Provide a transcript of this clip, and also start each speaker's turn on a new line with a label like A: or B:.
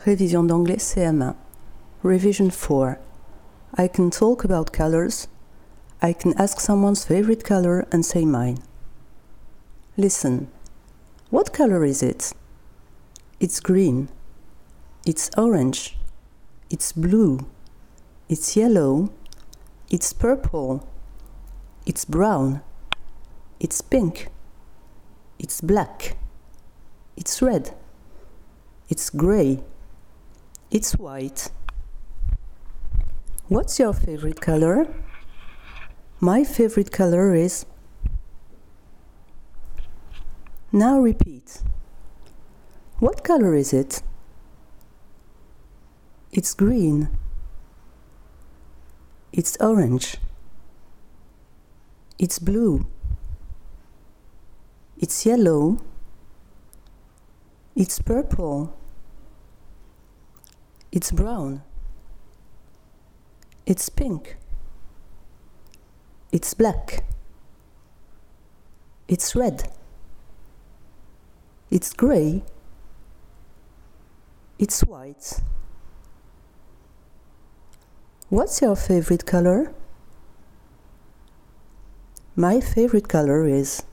A: Révision d'anglais CM1. Revision 4. I can talk about colors. I can ask someone's favorite color and say mine. Listen. What color is it? It's green. It's orange. It's blue. It's yellow. It's purple. It's brown. It's pink. It's black. It's red. It's gray. It's white. What's your favorite color? My favorite color is... Now repeat. What color is it? It's green. It's orange. It's blue. It's yellow. It's purple. It's brown. It's pink. It's black. It's red. It's grey. It's white. What's your favorite color? My favorite color is